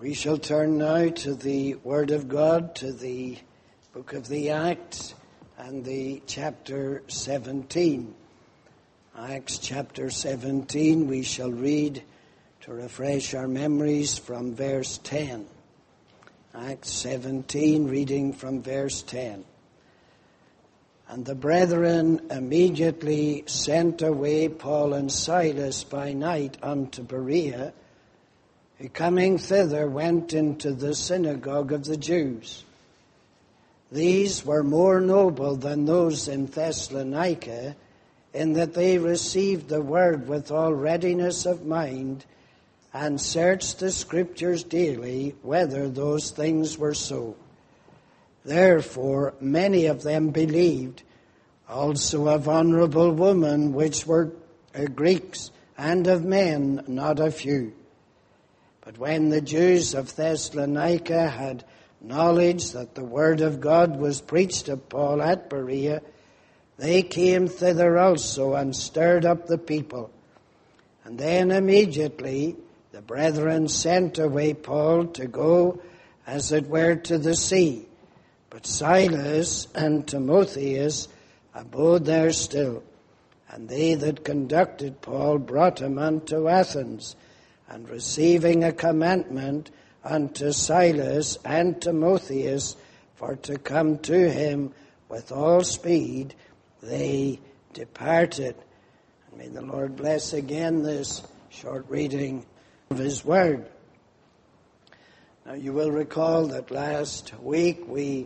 We shall turn now to the Word of God, to the book of the Acts and the chapter 17. Acts chapter 17, we shall read to refresh our memories from verse 10. Acts 17, reading from verse 10. And the brethren immediately sent away Paul and Silas by night unto Berea, who coming thither went into the synagogue of the Jews. These were more noble than those in Thessalonica, in that they received the word with all readiness of mind, and searched the Scriptures daily whether those things were so. Therefore many of them believed, also of honourable women which were Greeks, and of men not a few. But when the Jews of Thessalonica had knowledge that the word of God was preached of Paul at Berea, they came thither also and stirred up the people. And then immediately the brethren sent away Paul to go, as it were, to the sea. But Silas and Timotheus abode there still. And they that conducted Paul brought him unto Athens, and receiving a commandment unto Silas and Timotheus for to come to him with all speed, they departed. And may the Lord bless again this short reading of His Word. Now you will recall that last week we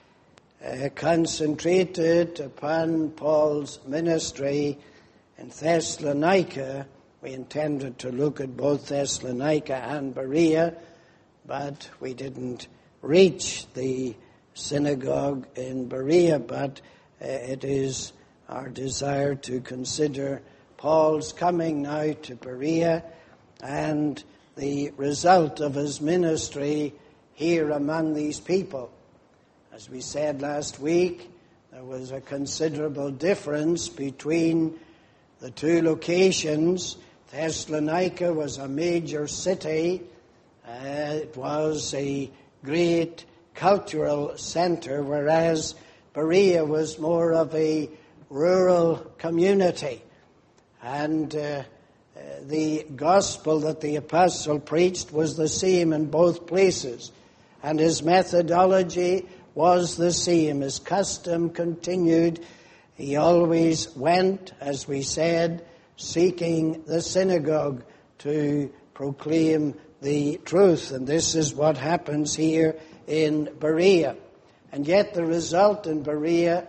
concentrated upon Paul's ministry in Thessalonica. We intended to look at both Thessalonica and Berea, but we didn't reach the synagogue in Berea. But it is our desire to consider Paul's coming now to Berea and the result of his ministry here among these people. As we said last week, there was a considerable difference between the two locations. Thessalonica was a major city. It was a great cultural center, whereas Berea was more of a rural community. And the gospel that the apostle preached was the same in both places. And his methodology was the same. His custom continued. He always went, as we said, seeking the synagogue to proclaim the truth. And this is what happens here in Berea. And yet the result in Berea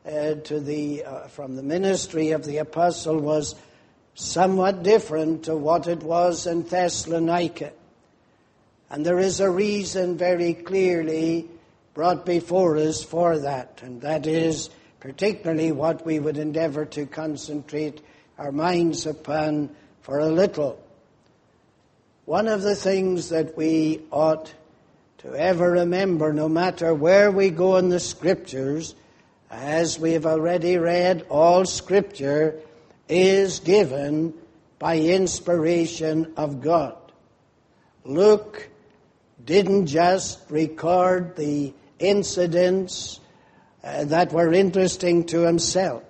from the ministry of the apostle was somewhat different to what it was in Thessalonica. And there is a reason very clearly brought before us for that. And that is particularly what we would endeavor to concentrate our minds upon for a little. One of the things that we ought to ever remember, no matter where we go in the Scriptures, as we have already read, all Scripture is given by inspiration of God. Luke didn't just record the incidents that were interesting to himself.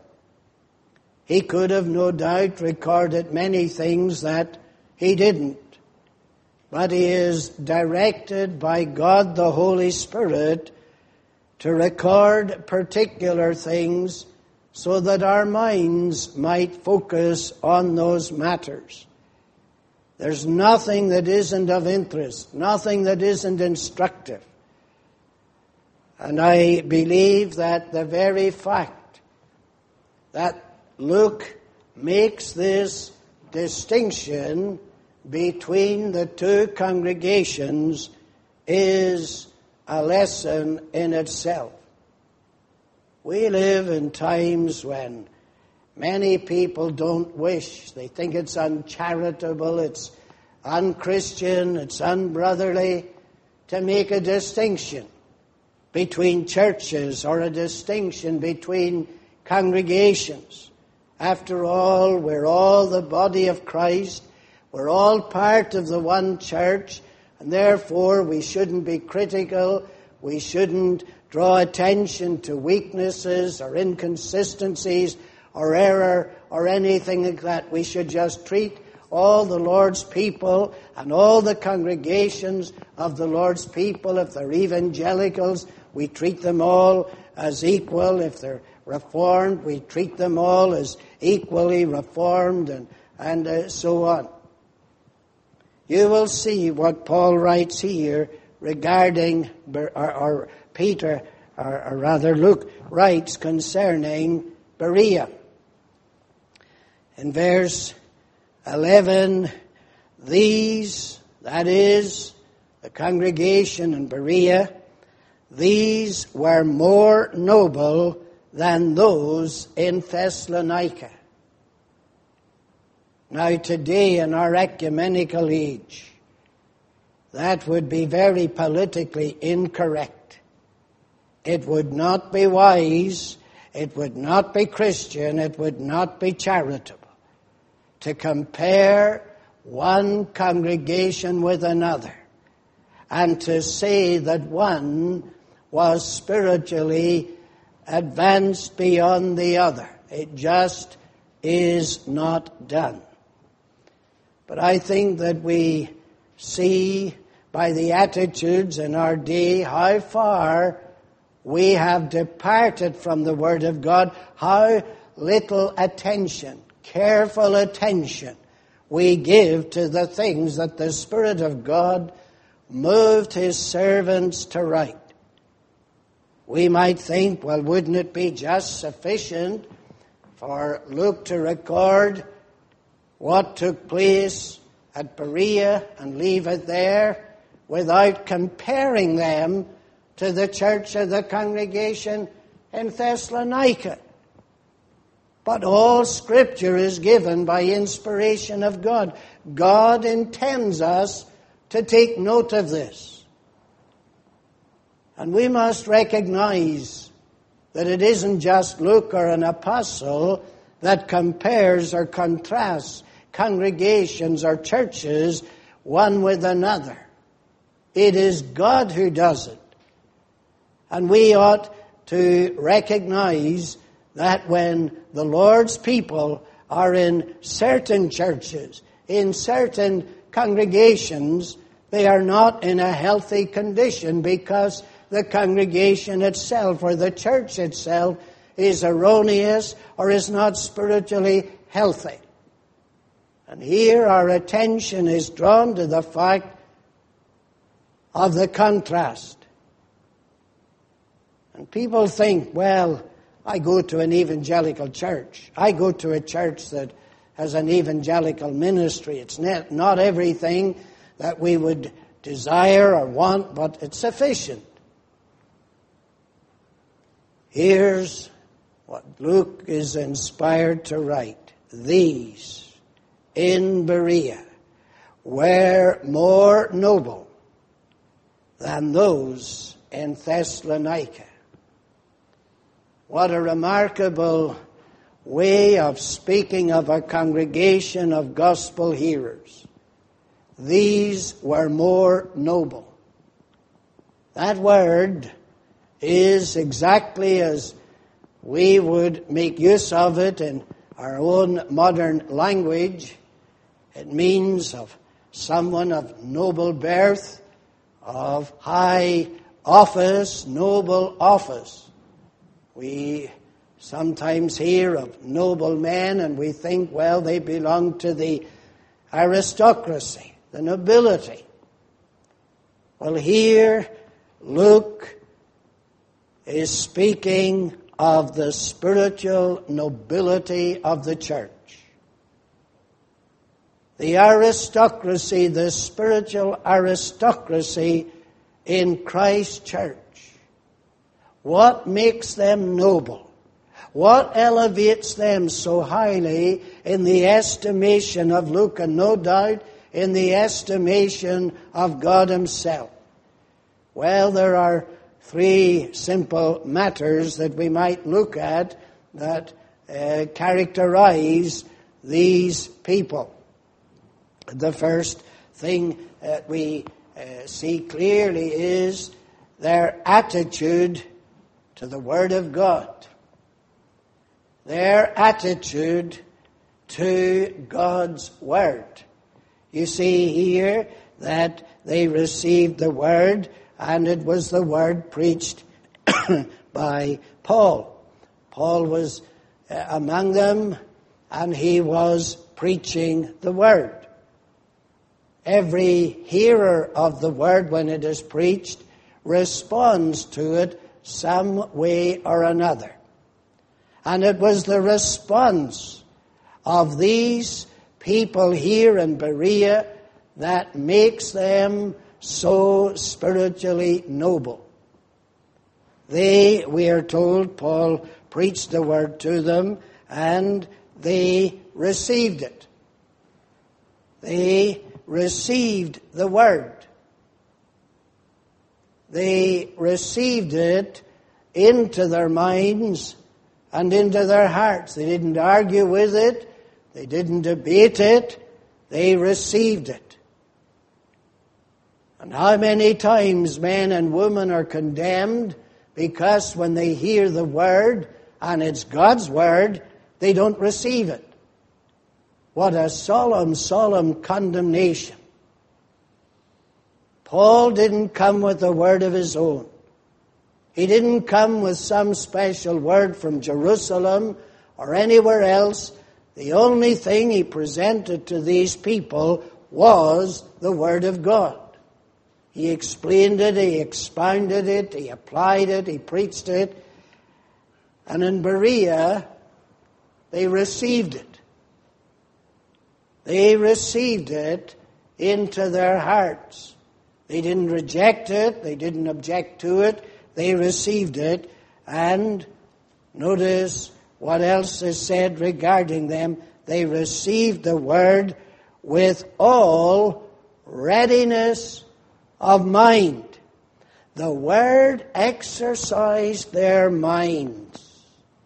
He could have no doubt recorded many things that he didn't. But he is directed by God the Holy Spirit to record particular things so that our minds might focus on those matters. There's nothing that isn't of interest, nothing that isn't instructive. And I believe that the very fact that Luke makes this distinction between the two congregations is a lesson in itself. We live in times when many people don't wish. They think it's uncharitable, it's unchristian, it's unbrotherly to make a distinction between churches or a distinction between congregations. After all, we're all the body of Christ. We're all part of the one church, And therefore, we shouldn't be critical. We shouldn't draw attention to weaknesses or inconsistencies or error or anything like that. We should just treat all the Lord's people and all the congregations of the Lord's people, if they're evangelicals, we treat them all as equal. If they're Reformed, we treat them all as equally Reformed, and so on. You will see what Paul writes here regarding, or Peter, or rather Luke writes concerning Berea. In verse 11, these, that is, the congregation in Berea, these were more noble than those in Thessalonica. Now today in our ecumenical age, that would be very politically incorrect. It would not be wise, it would not be Christian, it would not be charitable to compare one congregation with another and to say that one was spiritually advanced beyond the other. It just is not done. But I think that we see by the attitudes in our day how far we have departed from the Word of God, how little attention, careful attention we give to the things that the Spirit of God moved His servants to write. We might think, well, wouldn't it be just sufficient for Luke to record what took place at Berea and leave it there without comparing them to the church of the congregation in Thessalonica? But all Scripture is given by inspiration of God. God intends us to take note of this. And we must recognize that it isn't just Luke or an apostle that compares or contrasts congregations or churches one with another. It is God who does it. And we ought to recognize that when the Lord's people are in certain churches, in certain congregations, they are not in a healthy condition because the congregation itself or the church itself is erroneous or is not spiritually healthy. And here our attention is drawn to the fact of the contrast. And people think, well, I go to an evangelical church. I go to a church that has an evangelical ministry. It's not everything that we would desire or want, but it's sufficient. Here's what Luke is inspired to write. These in Berea were more noble than those in Thessalonica. What a remarkable way of speaking of a congregation of gospel hearers. These were more noble. That word is exactly as we would make use of it in our own modern language. It means of someone of noble birth, of high office, noble office. We sometimes hear of noble men and we think, well, they belong to the aristocracy, the nobility. Well, here Luke is speaking of the spiritual nobility of the church. The aristocracy, the spiritual aristocracy in Christ's church. What makes them noble? What elevates them so highly in the estimation of Luke, and no doubt in the estimation of God Himself? Well, there are three simple matters that we might look at that characterize these people. The first thing that we see clearly is their attitude to the Word of God. Their attitude to God's Word. You see here that they received the Word, and it was the Word preached by Paul. Paul was among them, and he was preaching the Word. Every hearer of the Word, when it is preached, responds to it some way or another. And it was the response of these people here in Berea that makes them so spiritually noble. They, we are told, Paul preached the Word to them, and they received it. They received the Word. They received it into their minds and into their hearts. They didn't argue with it. They didn't debate it. They received it. And how many times men and women are condemned because when they hear the Word, and it's God's Word, they don't receive it. What a solemn, solemn condemnation. Paul didn't come with a word of his own. He didn't come with some special word from Jerusalem or anywhere else. The only thing he presented to these people was the Word of God. He explained it, he expounded it, he applied it, he preached it. And in Berea, they received it. They received it into their hearts. They didn't reject it, they didn't object to it, they received it. And notice what else is said regarding them. They received the Word with all readiness of mind. The Word exercised their minds.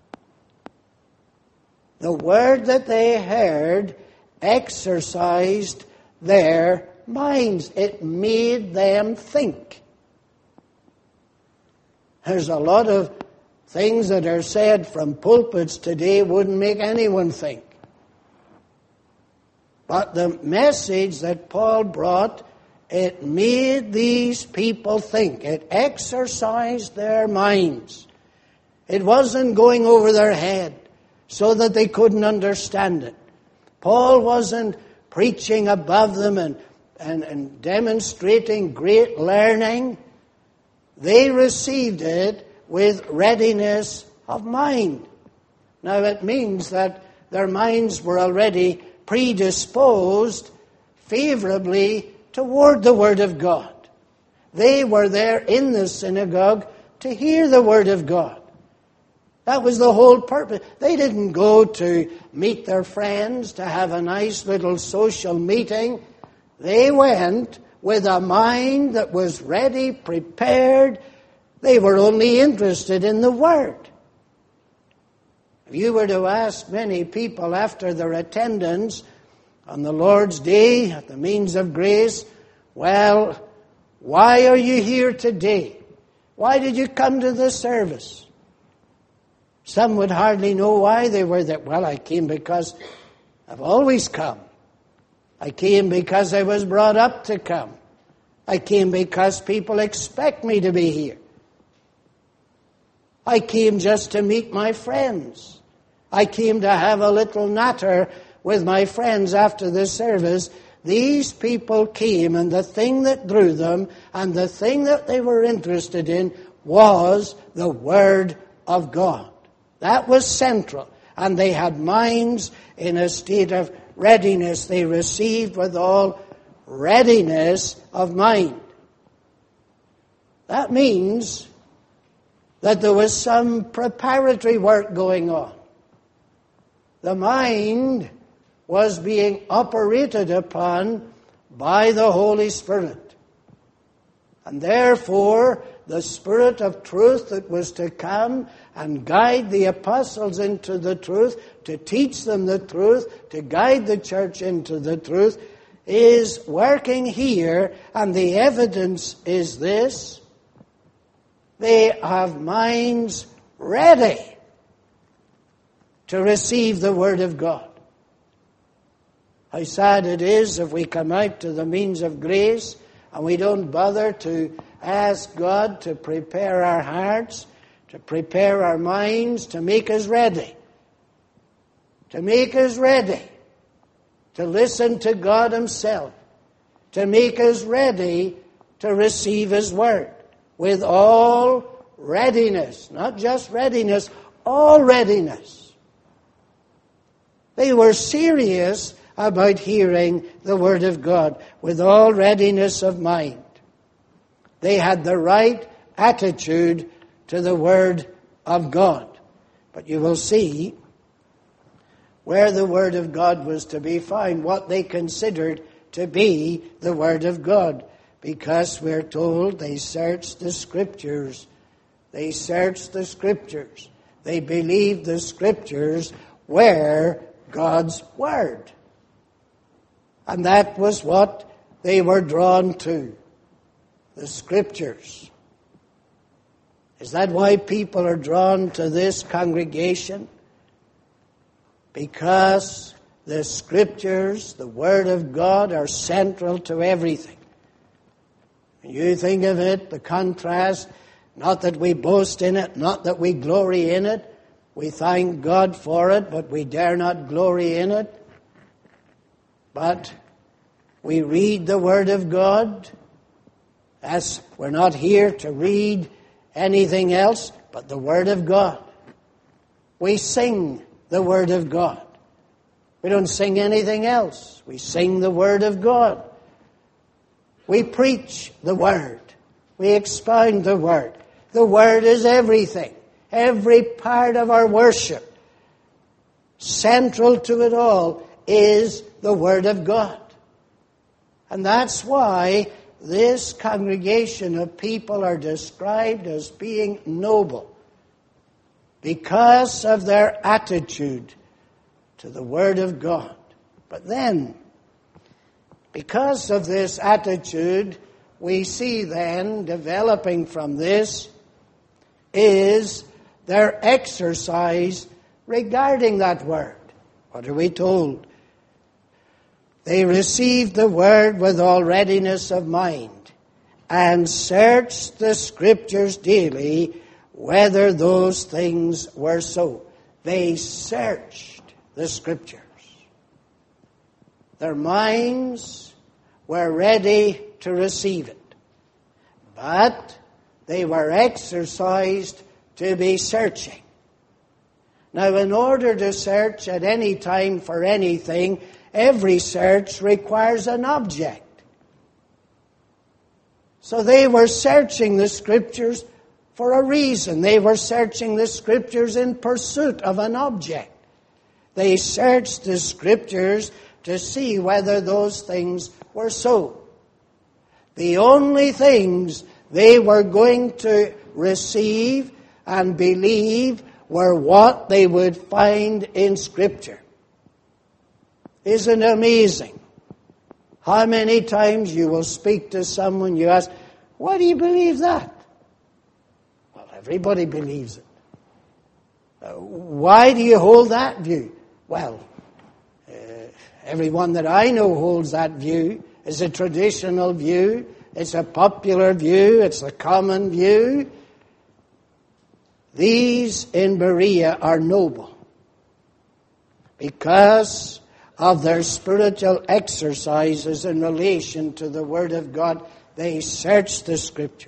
The Word that they heard exercised their minds. It made them think. There's a lot of things that are said from pulpits today wouldn't make anyone think. But the message that Paul brought, it made these people think. It exercised their minds. It wasn't going over their head so that they couldn't understand it. Paul wasn't preaching above them and demonstrating great learning. They received it with readiness of mind. Now it means that their minds were already predisposed favorably toward the Word of God. They were there in the synagogue to hear the Word of God. That was the whole purpose. They didn't go to meet their friends, to have a nice little social meeting. They went with a mind that was ready, prepared. They were only interested in the Word. If you were to ask many people after their attendance on the Lord's Day at the Means of Grace, well, why are you here today? Why did you come to the service? Some would hardly know why they were there. Well, I came because I've always come. I came because I was brought up to come. I came because people expect me to be here. I came just to meet my friends. I came to have a little natter with my friends after the service. These people came, and the thing that drew them and the thing that they were interested in was the Word of God. That was central. And they had minds in a state of readiness. They received with all readiness of mind. That means that there was some preparatory work going on. The mind was being operated upon by the Holy Spirit. And therefore, the Spirit of truth that was to come and guide the apostles into the truth, to teach them the truth, to guide the church into the truth, is working here, and the evidence is this: they have minds ready to receive the Word of God. How sad it is if we come out to the means of grace and we don't bother to ask God to prepare our hearts, to prepare our minds, to make us ready. To make us ready to listen to God Himself. To make us ready to receive His Word with all readiness. Not just readiness, all readiness. They were serious about hearing the Word of God with all readiness of mind. They had the right attitude to the Word of God. But you will see where the Word of God was to be found, what they considered to be the Word of God. Because we're told they searched the Scriptures. They searched the Scriptures. They believed the Scriptures were God's Word. And that was what they were drawn to, the Scriptures. Is that why people are drawn to this congregation? Because the Scriptures, the Word of God, are central to everything. You think of it, the contrast, not that we boast in it, not that we glory in it. We thank God for it, but we dare not glory in it. But we read the Word of God, as we're not here to read anything else but the Word of God. We sing the Word of God. We don't sing anything else. We sing the Word of God. We preach the Word. We expound the Word. The Word is everything. Every part of our worship, central to it all, is the Word of God. And that's why this congregation of people are described as being noble, because of their attitude to the Word of God. But then, because of this attitude, we see then, developing from this, is their exercise regarding that Word. What are we told? They received the Word with all readiness of mind, and searched the Scriptures daily, whether those things were so. They searched the Scriptures. Their minds were ready to receive it, but they were exercised to be searching. Now, in order to search at any time for anything, every search requires an object. So they were searching the Scriptures for a reason. They were searching the Scriptures in pursuit of an object. They searched the Scriptures to see whether those things were so. The only things they were going to receive and believe were what they would find in Scripture. Isn't it amazing? How many times you will speak to someone, you ask, why do you believe that? Well, everybody believes it. Why do you hold that view? Well, everyone that I know holds that view. It's a traditional view. It's a popular view. It's a common view. These in Berea are noble because of their spiritual exercises in relation to the Word of God. They searched the Scriptures.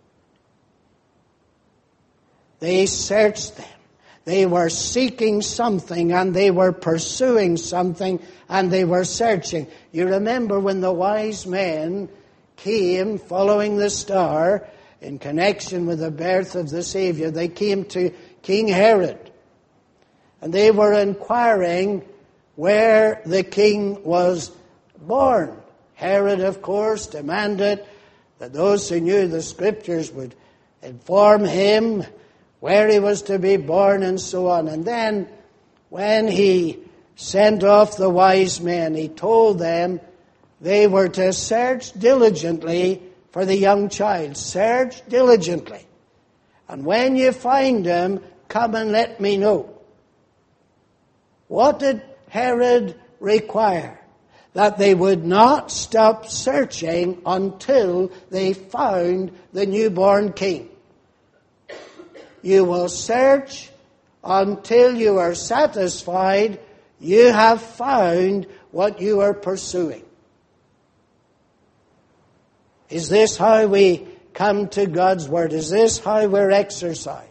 They searched them. They were seeking something, and they were pursuing something, and they were searching. You remember when the wise men came following the star in connection with the birth of the Savior. They came to King Herod, and they were inquiring where the king was born. Herod, of course, demanded that those who knew the Scriptures would inform him where he was to be born and so on. And then when he sent off the wise men, he told them they were to search diligently for the young child. Search diligently. And when you find him, come and let me know. What did Herod require? That they would not stop searching until they found the newborn king. You will search until you are satisfied you have found what you are pursuing. Is this how we come to God's Word? Is this how we're exercised?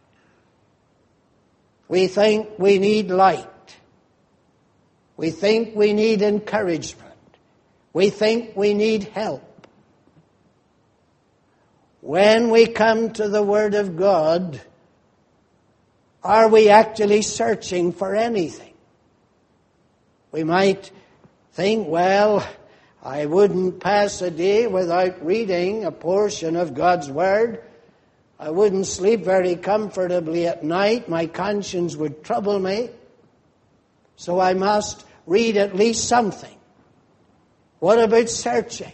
We think we need light. We think we need encouragement. We think we need help. When we come to the Word of God, are we actually searching for anything? We might think, well, I wouldn't pass a day without reading a portion of God's Word. I wouldn't sleep very comfortably at night. My conscience would trouble me. So I must read at least something. What about searching?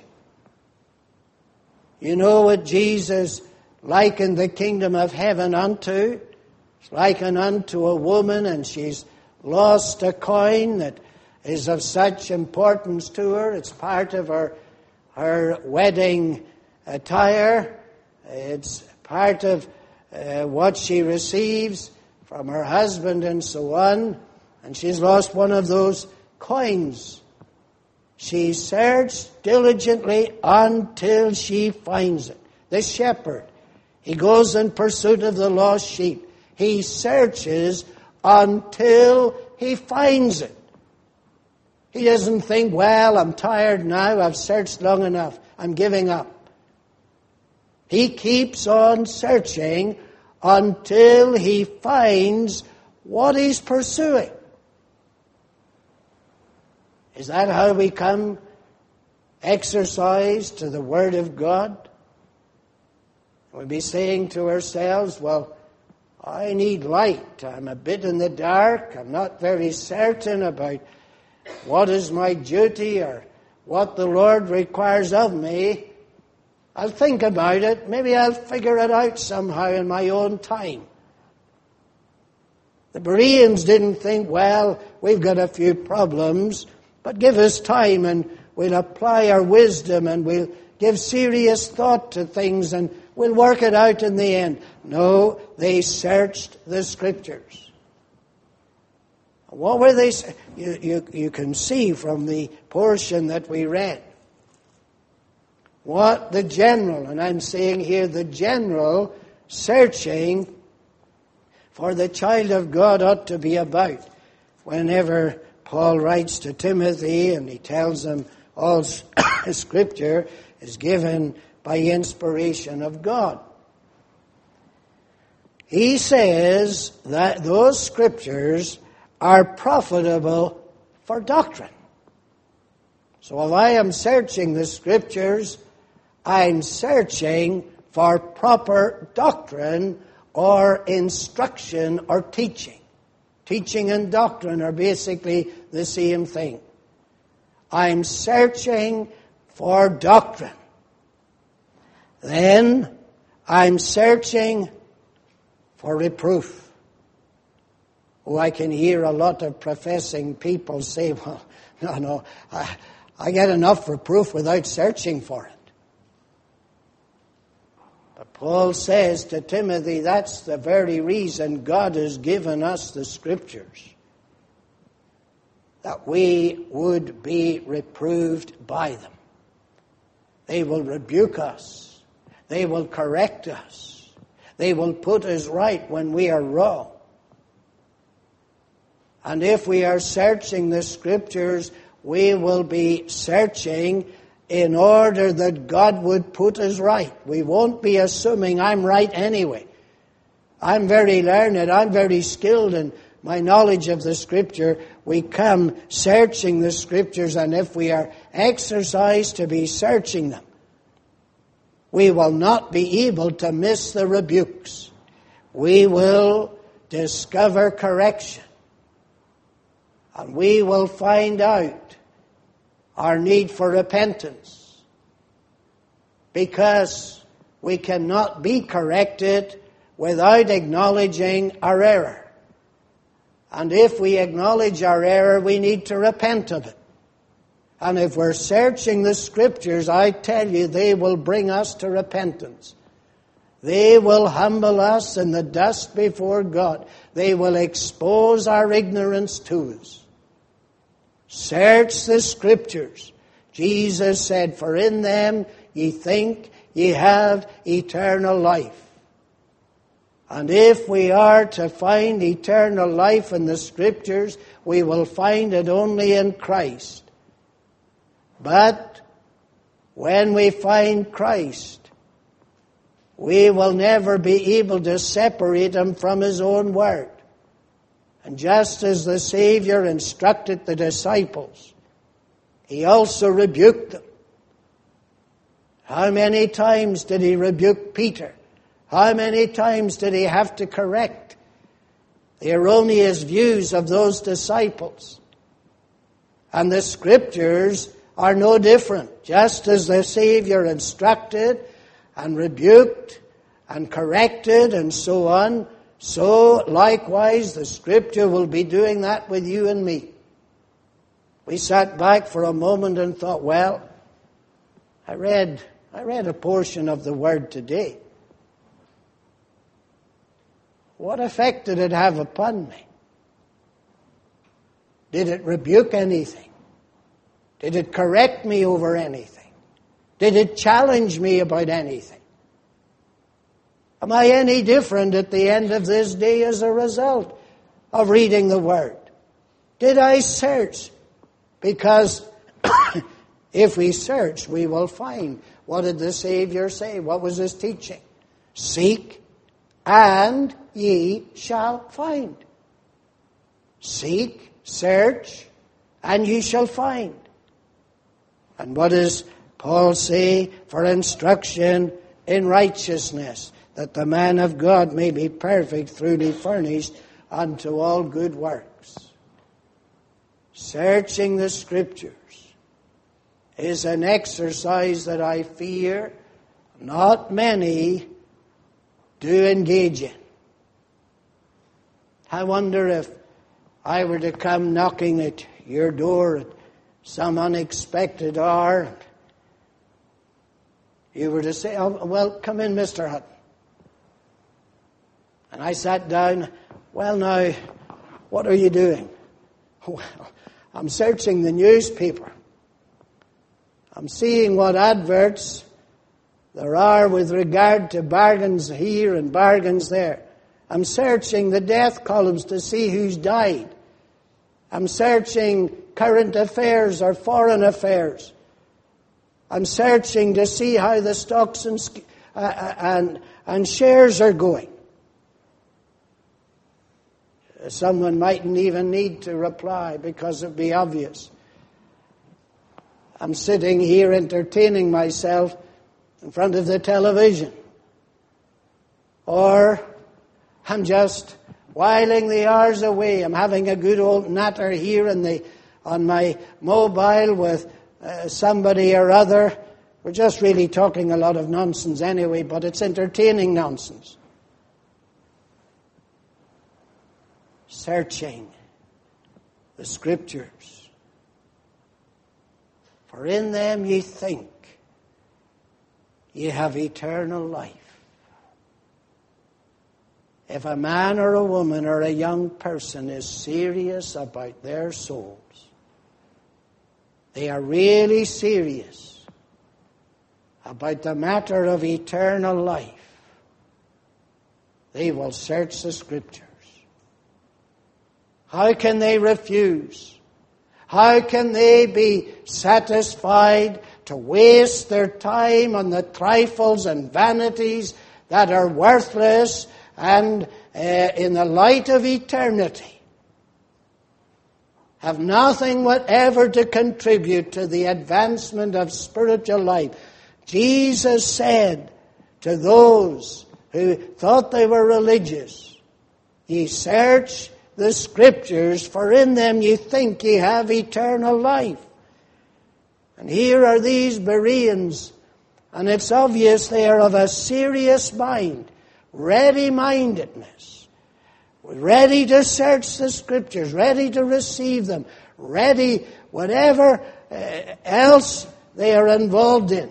You know what Jesus likened the kingdom of heaven unto? It's likened unto a woman, and she's lost a coin that is of such importance to her. It's part of her wedding attire. It's part of what she receives from her husband and so on. And she's lost one of those coins. She searched diligently until she finds it. The shepherd, he goes in pursuit of the lost sheep. He searches until he finds it. He doesn't think, well, I'm tired now, I've searched long enough, I'm giving up. He keeps on searching until he finds what he's pursuing. Is that how we come exercise to the Word of God? We'll be saying to ourselves, well, I need light. I'm a bit in the dark. I'm not very certain about what is my duty or what the Lord requires of me. I'll think about it. Maybe I'll figure it out somehow in my own time. The Bereans didn't think, well, we've got a few problems, but give us time and we'll apply our wisdom and we'll give serious thought to things and we'll work it out in the end. No, they searched the Scriptures. What were they? You can see from the portion that we read what the general, and I'm saying here the general, searching for the child of God ought to be about. Whenever Paul writes to Timothy and he tells him all Scripture is given by inspiration of God. He says that those Scriptures are profitable for doctrine. So if I am searching the Scriptures, I'm searching for proper doctrine or instruction or teaching. Teaching and doctrine are basically the same thing. I'm searching for doctrine. Then I'm searching for reproof. Oh, I can hear a lot of professing people say, well, no, I get enough reproof without searching for it. But Paul says to Timothy, that's the very reason God has given us the Scriptures, that we would be reproved by them. They will rebuke us. They will correct us. They will put us right when we are wrong. And if we are searching the Scriptures, we will be searching in order that God would put us right. We won't be assuming I'm right anyway. I'm very learned, I'm very skilled in my knowledge of the Scripture. We come searching the Scriptures, and if we are exercised to be searching them, we will not be able to miss the rebukes. We will discover correction. And we will find out our need for repentance, because we cannot be corrected without acknowledging our error. And if we acknowledge our error, we need to repent of it. And if we're searching the Scriptures, I tell you, they will bring us to repentance. They will humble us in the dust before God. They will expose our ignorance to us. Search the Scriptures. Jesus said, "For in them ye think ye have eternal life." And if we are to find eternal life in the Scriptures, we will find it only in Christ. But when we find Christ, we will never be able to separate Him from His own Word. And just as the Savior instructed the disciples, He also rebuked them. How many times did He rebuke Peter? How many times did He have to correct the erroneous views of those disciples? And the Scriptures are no different. Just as the Savior instructed and rebuked and corrected and so on, so likewise the Scripture will be doing that with you and me. We sat back for a moment and thought, well, I read a portion of the Word today. What effect did it have upon me? Did it rebuke anything? Did it correct me over anything? Did it challenge me about anything? Am I any different at the end of this day as a result of reading the Word? Did I search? Because if we search, we will find. What did the Savior say? What was His teaching? Seek and ye shall find. Seek, search, and ye shall find. And what does Paul say? For instruction in righteousness, that the man of God may be perfect, truly furnished unto all good works. Searching the Scriptures is an exercise that I fear not many do engage in. I wonder if I were to come knocking at your door at some unexpected hour, you were to say, "Oh, well, come in, Mr. Hutton." And I sat down. "Well, now, what are you doing?" "Well, I'm searching the newspaper. I'm seeing what adverts there are with regard to bargains here and bargains there. I'm searching the death columns to see who's died. I'm searching current affairs or foreign affairs. I'm searching to see how the stocks and shares are going." Someone mightn't even need to reply because it'd be obvious. I'm sitting here entertaining myself in front of the television. Or I'm just whiling the hours away. I'm having a good old natter here on my mobile with somebody or other. We're just really talking a lot of nonsense anyway, but it's entertaining nonsense. Searching the Scriptures. For in them ye think ye have eternal life. If a man or a woman or a young person is serious about their souls, they are really serious about the matter of eternal life, they will search the Scriptures. How can they refuse? How can they be satisfied to waste their time on the trifles and vanities that are worthless and in the light of eternity have nothing whatever to contribute to the advancement of spiritual life? Jesus said to those who thought they were religious, "Ye search the Scriptures, for in them ye think ye have eternal life." And here are these Bereans, and it's obvious they are of a serious mind, ready-mindedness, ready to search the Scriptures, ready to receive them, ready whatever else they are involved in.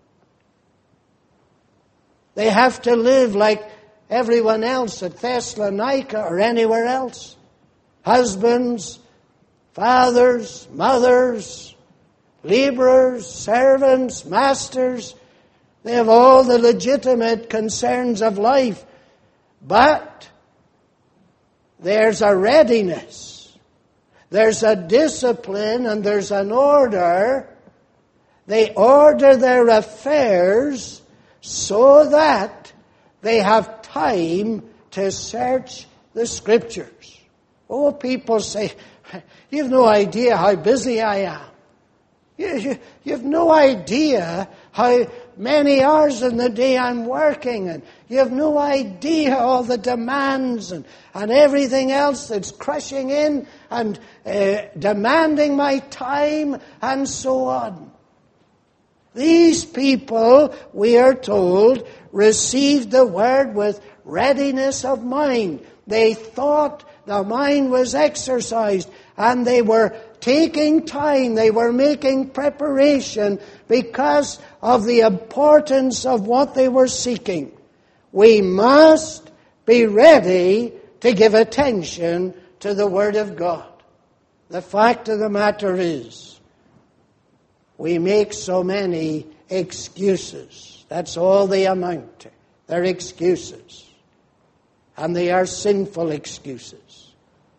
They have to live like everyone else at Thessalonica or anywhere else. Husbands, fathers, mothers, laborers, servants, masters. They have all the legitimate concerns of life. But there's a readiness. There's a discipline and there's an order. They order their affairs so that they have time to search the Scriptures. Oh, people say, you have no idea how busy I am. You have no idea how many hours in the day I'm working, and you have no idea all the demands and everything else that's crushing in and demanding my time and so on. These people, we are told, received the word with readiness of mind. They thought the mind was exercised, and they were taking time, they were making preparation because of the importance of what they were seeking. We must be ready to give attention to the Word of God. The fact of the matter is, we make so many excuses. That's all they amount to. They're excuses. And they are sinful excuses.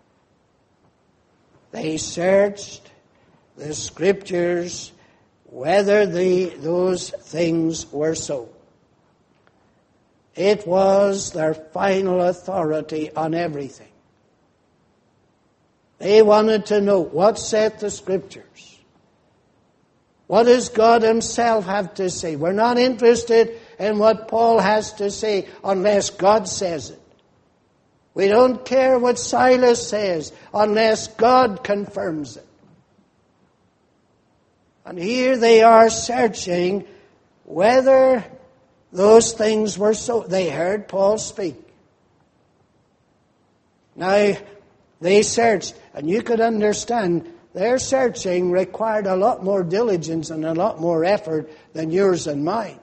They searched the Scriptures whether those things were so. It was their final authority on everything. They wanted to know, what saith the Scriptures? What does God Himself have to say? We're not interested in what Paul has to say unless God says it. We don't care what Silas says unless God confirms it. And here they are searching whether those things were so. They heard Paul speak. Now, they searched, and you could understand their searching required a lot more diligence and a lot more effort than yours and mine.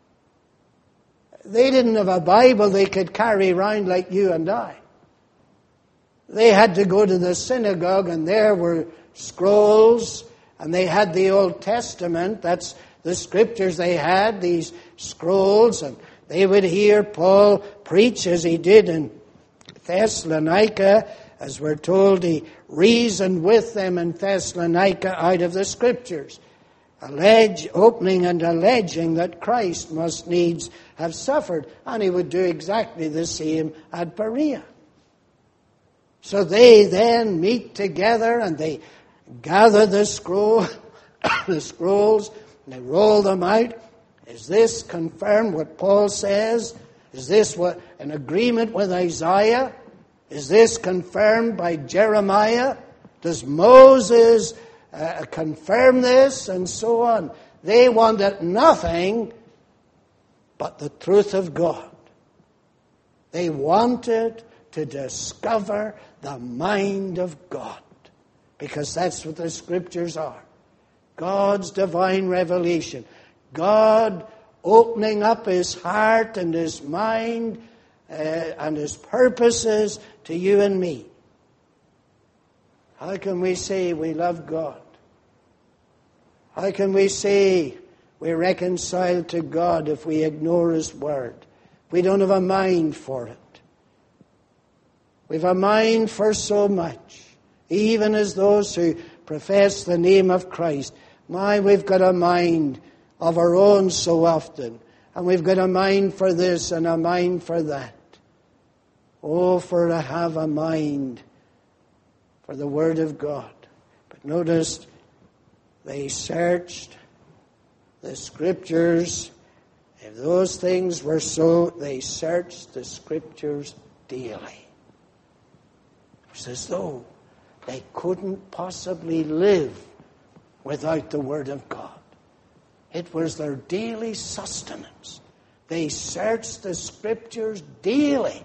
They didn't have a Bible they could carry around like you and I. They had to go to the synagogue, and there were scrolls, and they had the Old Testament. That's the Scriptures they had, these scrolls, and they would hear Paul preach as he did in Thessalonica. As we're told, he reasoned with them in Thessalonica out of the Scriptures, opening and alleging that Christ must needs have suffered, and he would do exactly the same at Berea. So they then meet together and they gather the scrolls, and they roll them out. Is this confirmed what Paul says? Is this what an agreement with Isaiah? Is this confirmed by Jeremiah? Does Moses confirm this? And so on. They wanted nothing but the truth of God. They wanted to discover the mind of God, because that's what the Scriptures are. God's divine revelation. God opening up His heart and His mind and His purposes to you and me. How can we say we love God? How can we say we're reconciled to God if we ignore His Word? If we don't have a mind for it. We've a mind for so much. Even as those who profess the name of Christ. We've got a mind of our own so often. And we've got a mind for this and a mind for that. Oh, for to have a mind for the Word of God. But notice, they searched the Scriptures. If those things were so, they searched the Scriptures daily. It's as though they couldn't possibly live without the Word of God. It was their daily sustenance. They searched the Scriptures daily.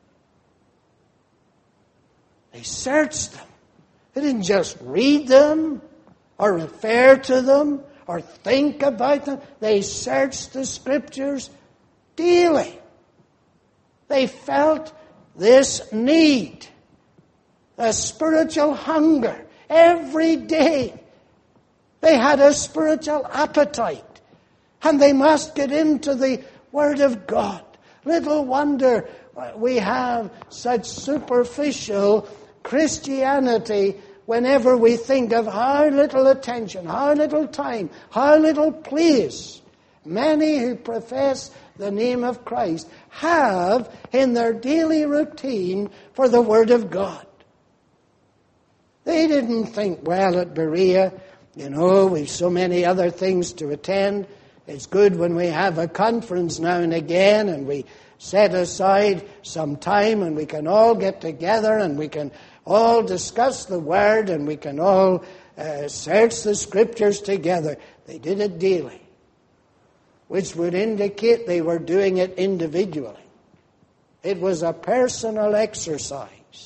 They searched them. They didn't just read them or refer to them or think about them. They searched the Scriptures daily. They felt this need, a spiritual hunger every day. They had a spiritual appetite, and they must get into the Word of God. Little wonder we have such superficial Christianity whenever we think of how little attention, how little time, how little place many who profess the name of Christ have in their daily routine for the Word of God. They didn't think, well, at Berea, we've so many other things to attend. It's good when we have a conference now and again and we set aside some time and we can all get together and we can all discuss the Word and we can all search the Scriptures together. They did it daily, which would indicate they were doing it individually. It was a personal exercise.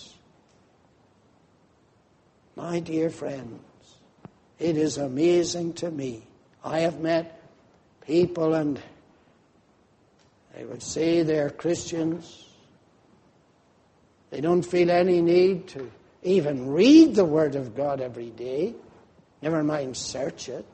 My dear friends, it is amazing to me. I have met people and they would say they're Christians. They don't feel any need to even read the Word of God every day, never mind search it.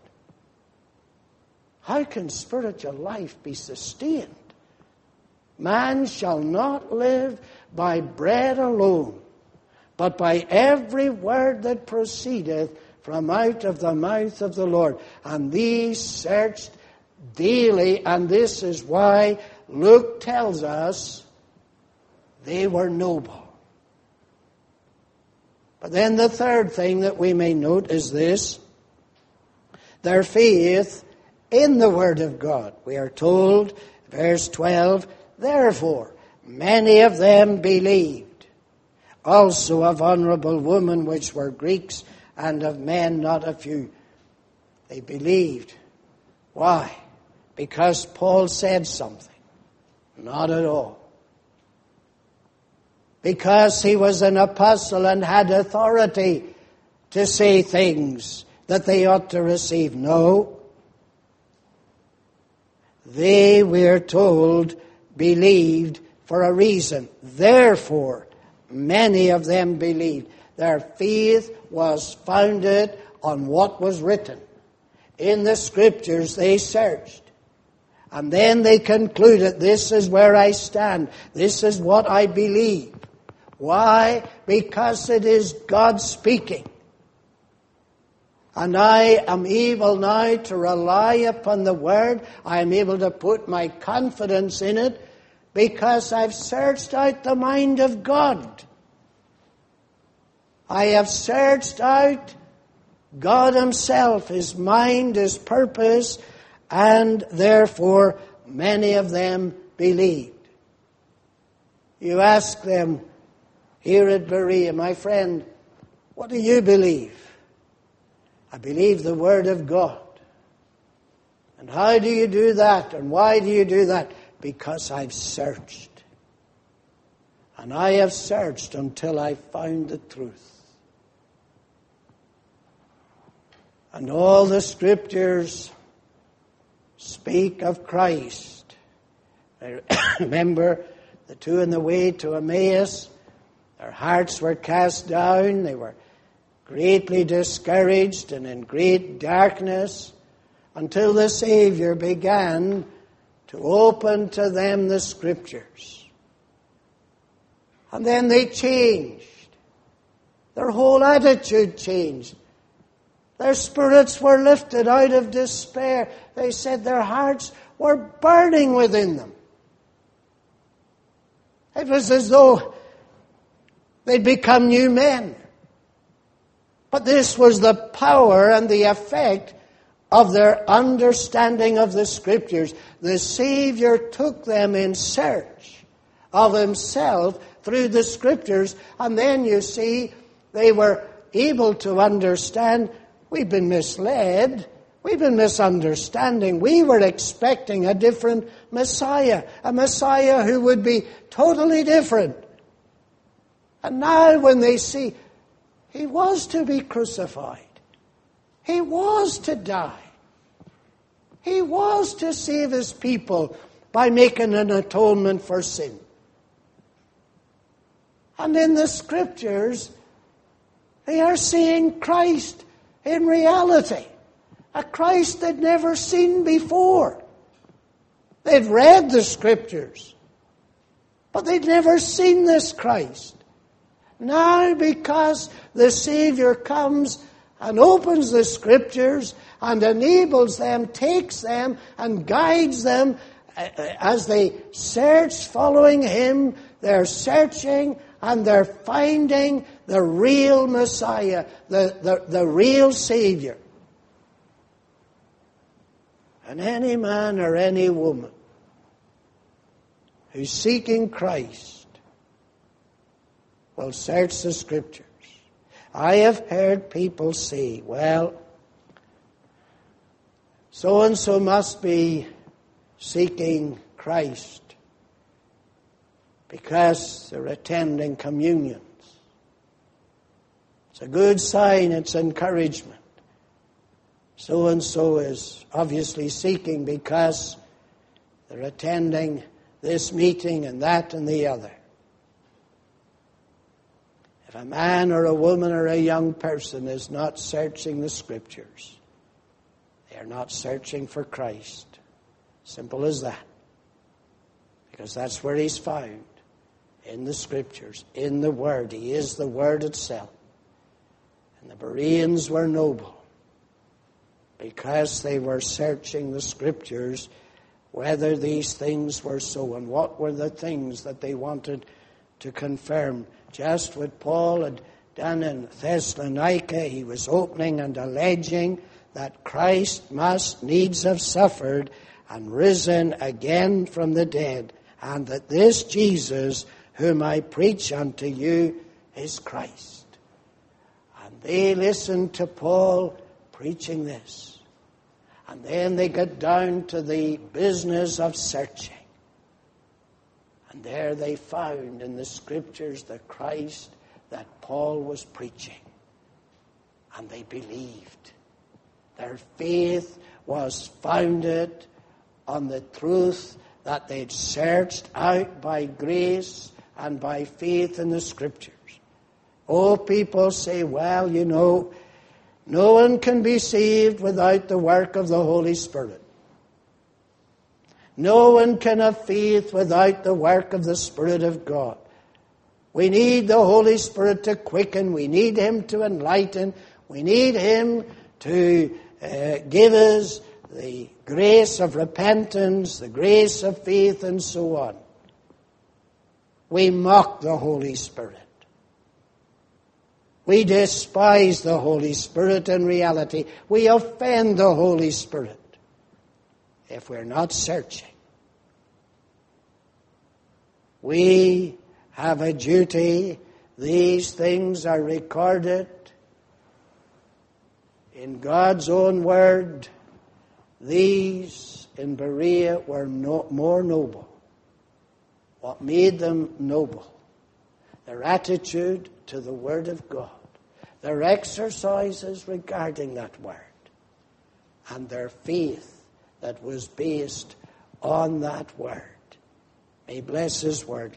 How can spiritual life be sustained? Man shall not live by bread alone, but by every word that proceedeth from out of the mouth of the Lord. And these searched daily, and this is why Luke tells us they were noble. But then the third thing that we may note is this: their faith in the Word of God. We are told, verse 12, therefore many of them believed, also of honourable women which were Greeks, and of men not a few. They believed. Why? Because Paul said something? Not at all. Because he was an apostle and had authority to say things that they ought to receive? No. They, we're told, believed for a reason. Therefore, many of them believed. Their faith was founded on what was written. In the Scriptures they searched. And then they concluded, this is where I stand. This is what I believe. Why? Because it is God speaking. And I am able now to rely upon the Word. I am able to put my confidence in it because I've searched out the mind of God. I have searched out God Himself, His mind, His purpose, and therefore many of them believed. You ask them here at Berea, my friend, what do you believe? I believe the Word of God. And how do you do that? And why do you do that? Because I've searched. And I have searched until I found the truth. And all the Scriptures speak of Christ. I remember the two on the way to Emmaus. Their hearts were cast down. They were greatly discouraged and in great darkness until the Savior began to open to them the Scriptures. And then they changed. Their whole attitude changed. Their spirits were lifted out of despair. They said their hearts were burning within them. It was as though they'd become new men. But this was the power and the effect of their understanding of the Scriptures. The Savior took them in search of Himself through the Scriptures, and then you see they were able to understand, we've been misled, We've been misunderstanding. We were expecting a different Messiah, a Messiah who would be totally different. And now when they see he was to be crucified, he was to die, he was to save his people by making an atonement for sin. And in the Scriptures, they are seeing Christ in reality. A Christ they'd never seen before. They'd read the Scriptures, but they'd never seen this Christ. Now, because the Savior comes and opens the Scriptures and enables them, takes them and guides them as they search following Him, they're searching and they're finding the real Messiah, the real Savior. And any man or any woman who's seeking Christ will search the Scriptures. I have heard people say, well, so-and-so must be seeking Christ because they're attending communions. It's a good sign, it's encouragement. So-and-so is obviously seeking because they're attending this meeting and that and the other. If a man or a woman or a young person is not searching the Scriptures, they are not searching for Christ. Simple as that. Because that's where He's found. In the Scriptures, in the Word. He is the Word itself. And the Bereans were noble because they were searching the Scriptures whether these things were so and what were the things that they wanted to confirm. Just what Paul had done in Thessalonica, he was opening and alleging that Christ must needs have suffered and risen again from the dead, and that this Jesus whom I preach unto you is Christ. And they listened to Paul preaching this. And then they got down to the business of searching. And there they found in the Scriptures the Christ that Paul was preaching. And they believed. Their faith was founded on the truth that they'd searched out by grace and by faith in the Scriptures. Oh, people say, well, you know, no one can be saved without the work of the Holy Spirit. No one can have faith without the work of the Spirit of God. We need the Holy Spirit to quicken. We need Him to enlighten. We need Him to give us the grace of repentance, the grace of faith, and so on. We mock the Holy Spirit. We despise the Holy Spirit in reality. We offend the Holy Spirit if we're not searching. We have a duty. These things are recorded in God's own word. These in Berea were more noble. What made them noble? Their attitude to the Word of God. Their exercises regarding that Word. And their faith that was based on that Word. May He bless His Word.